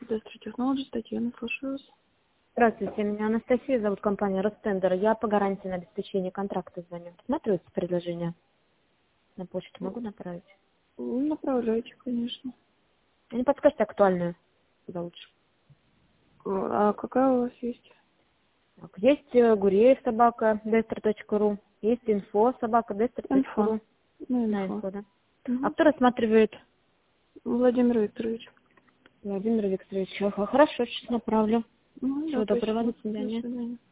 Дестри Технологи, Татьяна, слушаю вас. Здравствуйте, меня Анастасия зовут, компания Ростендер. Я по гарантии на обеспечение контракта звоню. Смотрите предложение. На почту могу направить? Направляйте, конечно. Не подскажете актуальную? Куда лучше? А какая у вас есть? Так, есть Гуреев собака, destro.ru. Есть инфо собака, destro.ru. Инфо. На Инфо. инфо, да. А Угу. кто рассматривает? Владимир Викторович. Владимир Викторович. Хорошо, сейчас направлю. Всего доброго, Спасибо. до свидания. До свидания.